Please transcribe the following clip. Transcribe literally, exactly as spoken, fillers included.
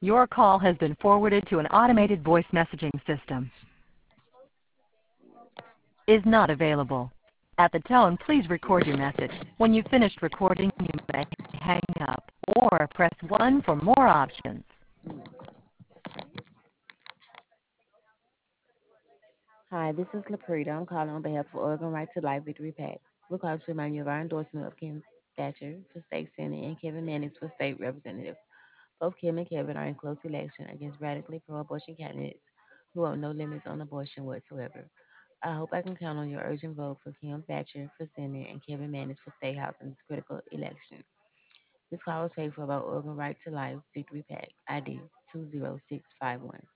Your call has been forwarded to an automated voice messaging system. Is not available. At the tone, please record your message. When you've finished recording, you may hang up or press one for more options. Hi, this is Laprita. I'm calling on behalf of Oregon Right to Life Victory PAC. We're calling to remind you of our endorsement of Kim Thatcher for state senate and Kevin Mannix for state representative. Both Kim and Kevin are in close election against radically pro-abortion candidates who want no limits on abortion whatsoever. I hope I can count on your urgent vote for Kim Thatcher for Senate and Kevin Mannix for State House in this critical election. This call was paid for by Oregon Right to Life Victory PAC, I D two zero six five one.